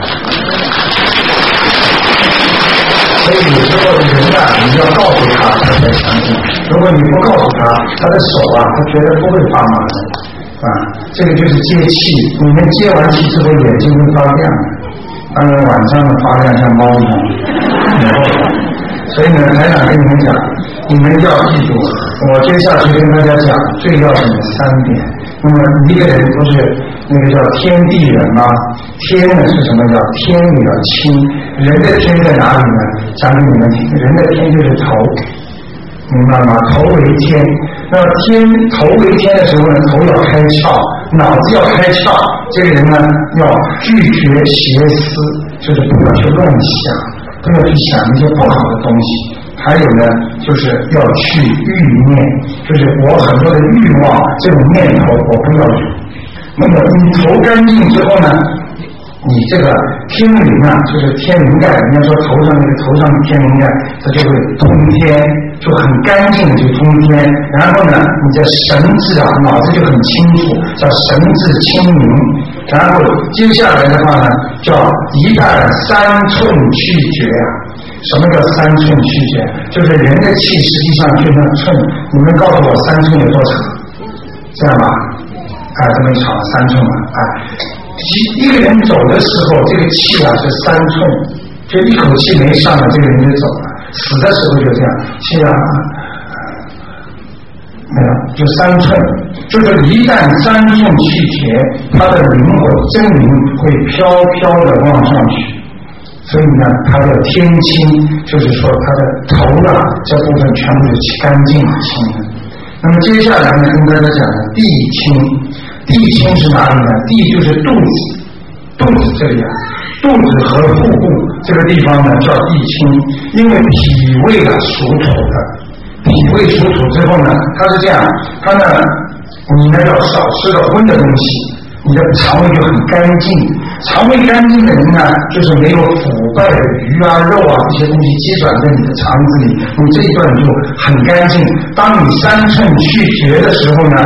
所以有时候人啊，你要告诉他，他才相信。如果你不告诉他，他的手啊，他绝对不会发麻的。啊，这个就是接气。你们接完气之后，眼睛会发亮的。当然晚上的发亮像猫一样。所以呢，台长跟你们讲，你们要记住，我接下去跟大家讲最要紧的三点。那么一个人不是那个叫天地人吗？天呢是什么？叫天理要清。人的天在哪里呢？讲给你们听，人的天就是头，明白吗？头为天。那天头为天的时候呢，头要开窍，脑子要开窍。这个人呢，要拒绝邪思，就是不要去乱想。不要去想一些不好的东西，还有呢，就是要去欲念，就是我很多的欲望，这种念头我不要有。那么你头干净之后呢，你这个天灵啊，就是天灵盖，人家说头上那个头上的天灵盖，它就会通天，就很干净的就通天。然后呢，你的神智啊，脑子就很清楚，叫神智清明。然后接下来的话呢，叫一旦三寸去绝啊。什么叫三寸去绝？就是人的气实际上就像寸，你们告诉我三寸有多长？这样吧，哎，这么一长三寸嘛，哎，一个人走的时候，这个气啊是三寸，就一口气没上了，这个人就走了。死的时候就这样，气啊。没有，就三寸，就是一旦三寸去绝，他的灵魂真灵会飘飘的往上去，所以呢，他的天清，就是说他的头啊这部分全部是干净清的。那么接下来呢，跟大家讲的地清，地清是哪里呢？地就是肚子，肚子这里啊，肚子和腹部这个地方呢叫地清，因为脾胃啊属土的。脾胃属土之后呢，它是这样，它呢，你呢要少吃的荤的东西，你的肠胃就很干净。肠胃干净的人呢，就是没有腐败的鱼啊、肉啊这些东西积转在你的肠子里，你这一段就很干净。当你三寸去绝的时候呢，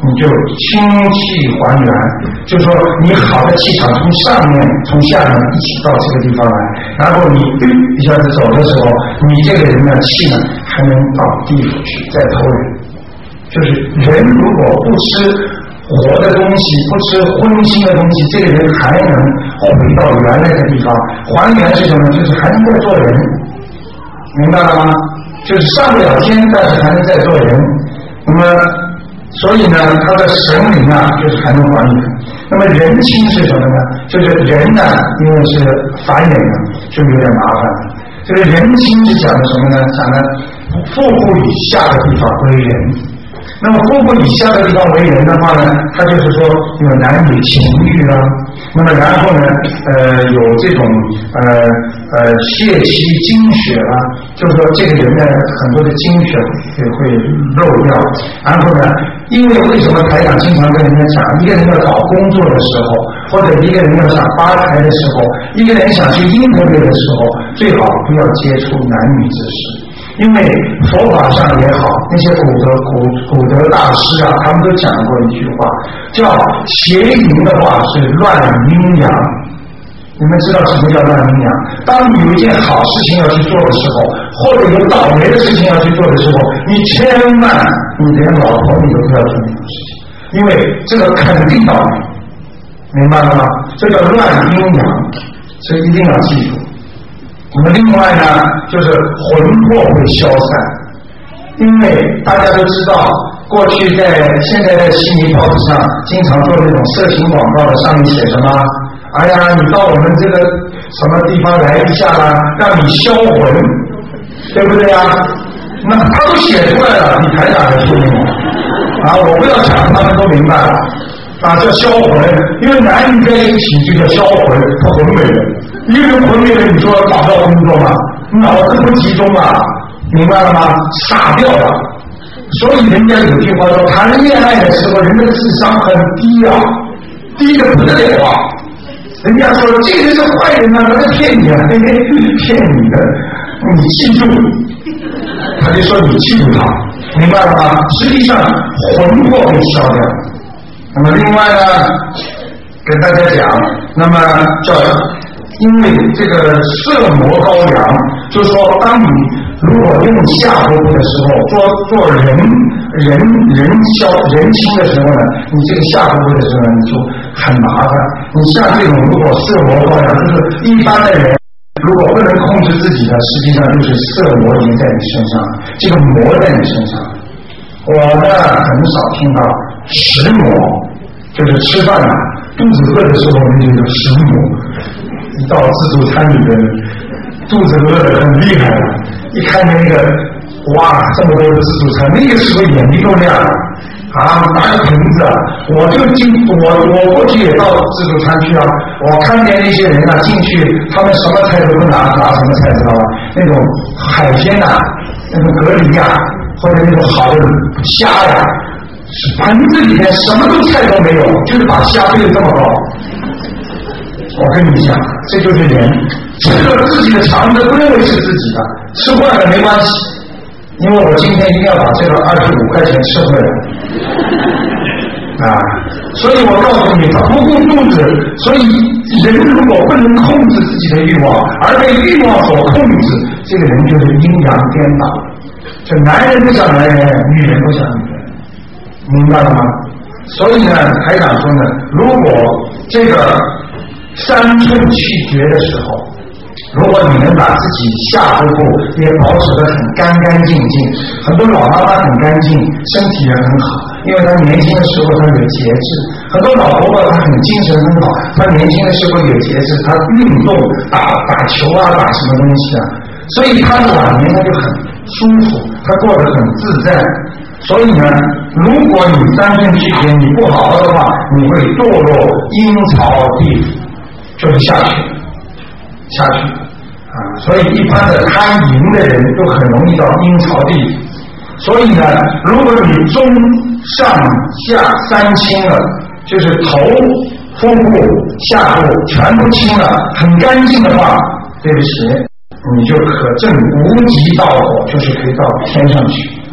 你就清气还原，就说你好的气场从上面从下面一起到这个地方来，然后你一下子走的时候，你这个人的气呢还能到地府去再投人。就是人如果不吃活的东西，不吃荤腥的东西，这个人还能回到原来的地方。还原是什么？就是还能再做人，明白了吗？就是上不了天，但是还能再做人。那么所以呢，他的神灵啊，就是还能还原。那么人亲是什么呢？就是人呢，因为是凡人呢，就有点麻烦了。这个人亲是讲的什么呢？讲的腹部以下的地方为人。那么腹部以下的地方为人的话呢，他就是说有男女情欲啊，那么然后呢，呃，有这种呃呃血气精血啊，就是说这个人呢很多的精血也会漏掉。然后呢，因为为什么台长经常跟人家讲，一个人要找工作的时候，或者一个人要想发财的时候，一个人想去应酬的时候，最好不要接触男女之事。因为佛法上也好，那些古德古古德大师啊，他们都讲过一句话，叫邪淫的话是乱阴阳。你们知道什么叫乱阴阳？当你有一件好事情要去做的时候，或者有倒霉的事情要去做的时候，你千万你连老婆你都不要做那种事情，因为这个肯定倒霉，明白了吗？这叫乱阴阳，所以一定要记住。那么另外呢，就是魂魄会消散，因为大家都知道，过去在现在在悉尼报纸上经常做那种色情广告的，上面写什么？哎呀，你到我们这个什么地方来一下啦，让你销魂，对不对呀？那他都写出来了，比台长还出名啊！我不要讲，他们都明白了啊，叫销魂，因为男女在一起就叫销魂，他魂没了。一个人魂没了，你说找不到工作吗？脑子不集中啊，明白了吗？傻掉了。所以人家有句话说，谈恋爱的时候人的智商很低啊，低的不得了啊。人家说这个人是坏人啊，他在骗你啊，嘿嘿，骗你的，你记住，他就说你记住他，明白了吗？实际上魂魄会消掉。那么另外呢，跟大家讲，那么叫。因为这个色魔高扬，就是说，当你如果用下腹部的时候，做做人人人消人亲的时候呢，你这个下腹部的时候呢，你就很麻烦。你像这种如果色魔高扬，就是一般的人如果不能控制自己的，实际上就是色魔已经在你身上了，这个魔在你身上了。我呢很少听到食魔，就是吃饭啊，肚子饿的时候那就叫食魔。一到自助餐里边，肚子饿得很厉害了，一看见那个哇这么多的自助餐，那个时候眼睛都亮了啊，拿个瓶子啊，我就进我我过去也到自助餐去啊，我看见那些人啊进去，他们什么菜都不拿，拿什么菜知道吧？那种海鲜呐、啊，那种蛤蜊呀、啊，或者那种好的虾呀、啊，盆子里面什么都菜都没有，就是把虾堆得这么高。我跟你讲，这就是人吃了自己的肠子，不认为是自己的，吃坏了没关系，因为我今天一定要把这个二十五块钱吃回来啊！所以我告诉你，他不顾肚子，所以人如果不能控制自己的欲望，而被欲望所控制，这个人就是阴阳颠倒。这男人不想男人，女人不想女人，明白了吗？所以呢，台长说呢，如果这个三寸气绝的时候，如果你能把自己下腹部也保持得很干干净净，很多老妈妈很干净，身体也很好，因为她年轻的时候她有节制。很多老婆婆她很精神很好，她年轻的时候有节制，她运动打打球啊，打什么东西啊，所以她的晚年她就很舒服，她过得很自在。所以呢，如果你三寸气绝你不好好的话，你会堕落阴曹地府，就是下去下去啊！所以一般的贪淫的人都很容易到阴曹地府。所以呢，如果你中上下三清了，就是头、腹部、下部全部清了，很干净的话，对不起，你就可证无极道果，就是可以到天上去。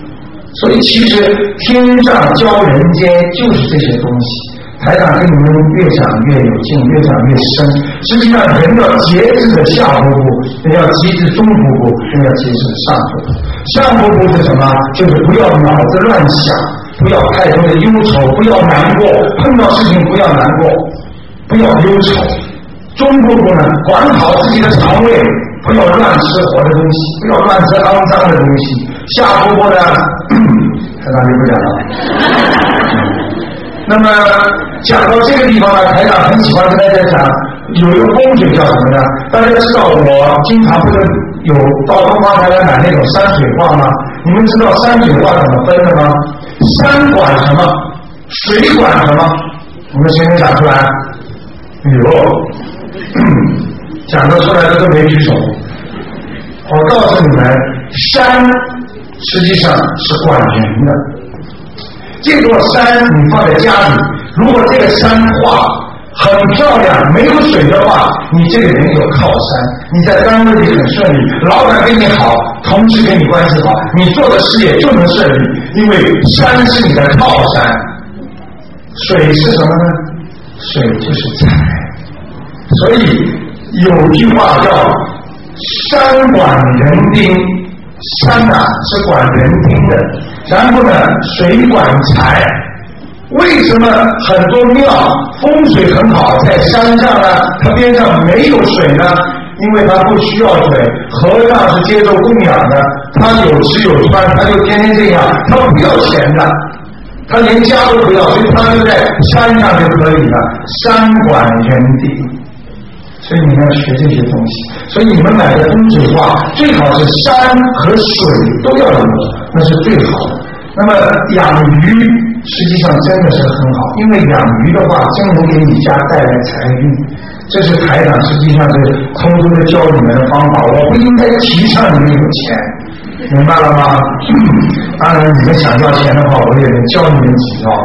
所以其实天上教人间就是这些东西。台长跟你们越讲越有劲，越讲越深。实际上人要节制的下腹部，人要节制中腹部，人要节制上腹部。上腹部是什么？就是不要脑子乱想，不要太多的忧愁，不要难过，碰到事情不要难过，不要忧愁。中腹部呢，管好自己的肠胃，不要乱吃活的东西，不要乱吃肮脏的东西。下腹部呢，台长就不讲了。那么讲到这个地方呢，台长很喜欢跟大家讲，有一个风水叫什么呢？大家知道我经常不是有到东方台来买那种山水画吗？你们知道山水画怎么分的吗？山管什么？水管什么？我们谁能讲出来？有，讲得出来的都没举手。我告诉你们，山实际上是管人的。这座山你放在家里，如果这个山画很漂亮，没有水的话，你这个人有靠山，你在单位里很顺利，老板跟你好，同事跟你关系好，你做的事业就能顺利，因为山是你的靠山。水是什么呢？水就是财。所以有句话叫山管人丁，山啊是管人丁的，然后呢水管财。为什么很多庙风水很好，在山上呢它边上没有水呢？因为它不需要水，和尚是接受供养的，他有吃有穿，他就天天这样，他不要钱的，他连家都不要，所以他就在山上就可以了。山管人丁，所以你们要学这些东西。所以你们买的风水画最好是山和水都要有，那是最好的。那么养鱼实际上真的是很好，因为养鱼的话真能给你家带来财运。这是台长实际上是空中的教你们的方法，我不应该提倡你们有钱，明白了吗？当然你们想要钱的话，我也能教你们几招。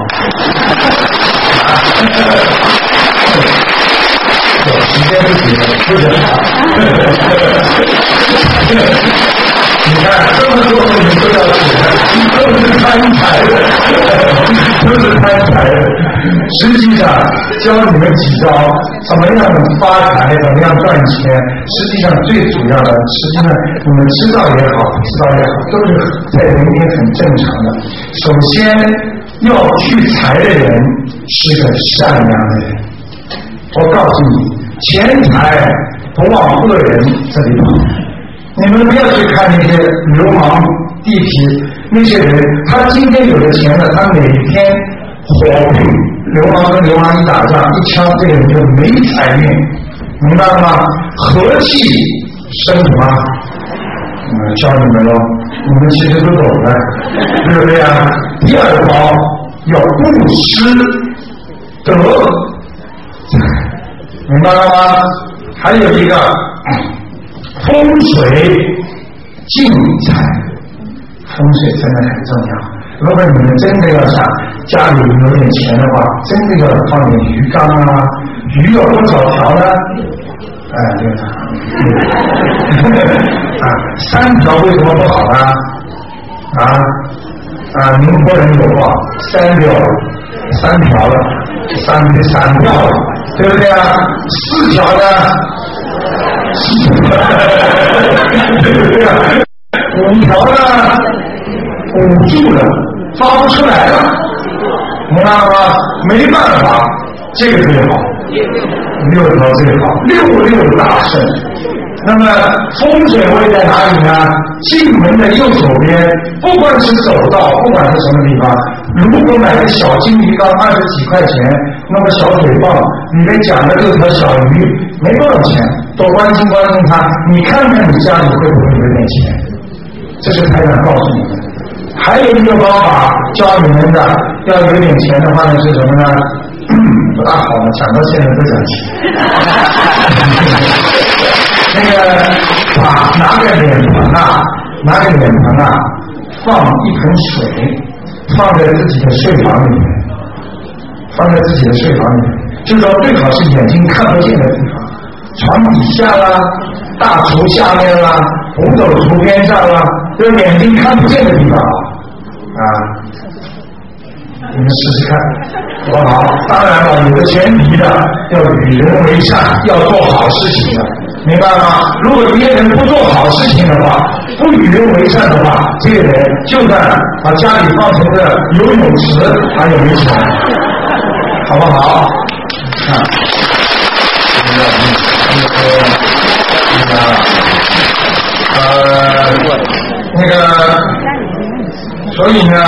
时间不行了，不行。你看这么多东西都要钱，都是贪财的，都是贪财的。实际上教你们几招，怎么样发财，怎么样赚钱。实际上最主要的，实际上你们知道也好，不知道也好，都是在人间很正常的。首先要聚财的人是个善良的人。我告诉你，钱财不往恶人这里跑。你们不要去看那些流氓地痞，那些人他今天有了钱了，他每天火并，流氓跟流氓一打架，一枪这个人就没财运，明白了吗？和气生什么？嗯，教你们了，你们其实都懂了，对不对啊？第二招要布施德，明白了吗？还有一个风水进财，风水真的很重要。如果你们真的要想家里有点钱的话，真的要放点鱼缸啊，鱼有多少条呢？哎，对的。啊，三条为什么不好呢？啊啊，宁波人有话，三条，三条了，三三条了，对不对啊？四条呢？对不对啊？五条呢？捂住了，发不出来了，明白了吗？没办法，这个最好，六条最好，六六大顺。那么风水位在哪里呢？进门的右手边，不管是走道，不管是什么地方，如果买个小金鱼缸二十几块钱，那么小水泵里面讲的六条小鱼，没多少钱，多关心关心它，你看看你家里会不会有点钱？这是台长告诉你们。还有一个方法教你们的，要有点钱的话呢是什么呢？不大好了，讲到现在不讲钱。那个把拿个脸盆啊，拿个脸盆啊，放一盆水，放在自己的睡房里面，放在自己的睡房里面，就说最好是眼睛看不见的地方，床底下啦，大厨下面啦，五斗橱边上啦，就是眼睛看不见的地方啊。 啊，你们试试看，好不好？当然了，有个前提的，要与人为善，要做好事情的，明白吗？如果一个人不做好事情的话，不与人为善的话，这个人就算把家里放成个游泳池，他也没钱，好不好？啊，那个那个呃那个，所以呢。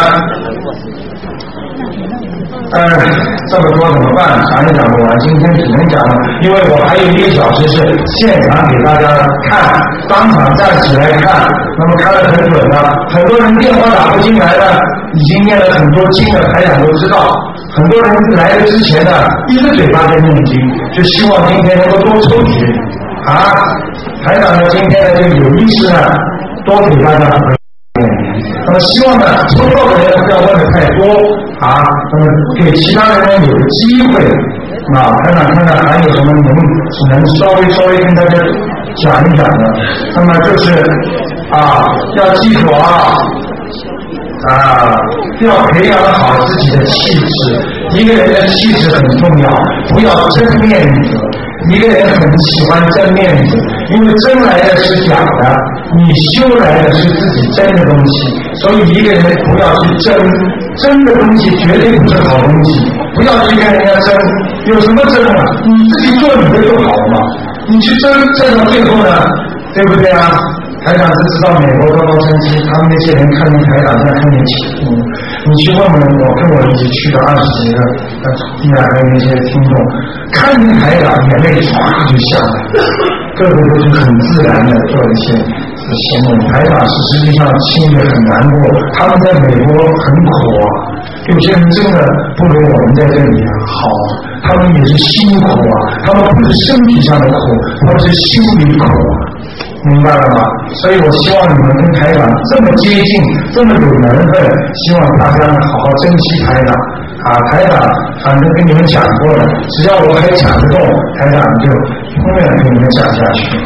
呃，这么多怎么办？讲也讲不完，今天只能讲了，因为我还有一个小时是现场给大家看，当场站起来看，那么看得很准的。很多人电话打不进来的，已经念了很多经的台长都知道。很多人来的之前呢，一个嘴巴在念经，就希望今天能够多抽几啊。台长呢，今天呢就有意识呢，多给大家。那么希望呢，抽到的人不要问的太多啊，那么给其他人呢有个机会啊，看看看看还有什么能能稍微稍微跟大家讲一讲的。那么就是啊，要记住啊啊，要培养好自己的气质。一个人的气质很重要，不要争面子。一个人很喜欢争面子，因为争来的是假的，你修来的是自己真的东西，所以一个人不要去争，争的东西绝对不是好东西，不要去跟人家争，有什么争啊？你自己做你的就好了嘛，你去争，争到最后呢，对不对啊？台长是知道美国的洛杉矶，他们那些人看见台长像看见启示，你去问问我跟我一起去的二十几个呃地下的那些听众，看见台长眼泪唰就下来，个个都是很自然的做一些行动。台长是实际上心里很难过，他们在美国很苦啊，有些人真的不如我们在这里好，他们也是辛苦啊，他们不是身体上的苦，他们是心里苦啊。明白了吗？所以我希望你们跟台长这么接近，这么有缘分，希望大家好好珍惜台长啊！台长反正跟你们讲过了，只要我还讲得动，台长就永远跟你们讲下去。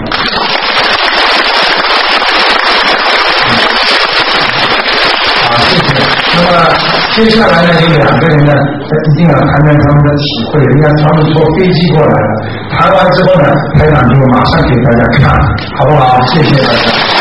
好，谢谢。那么接下来呢，有两个人呢，一定要谈谈他们的体会。人家他们坐飞机过来了，谈完之后呢，台长就马上给大家看，好不好？谢谢大家。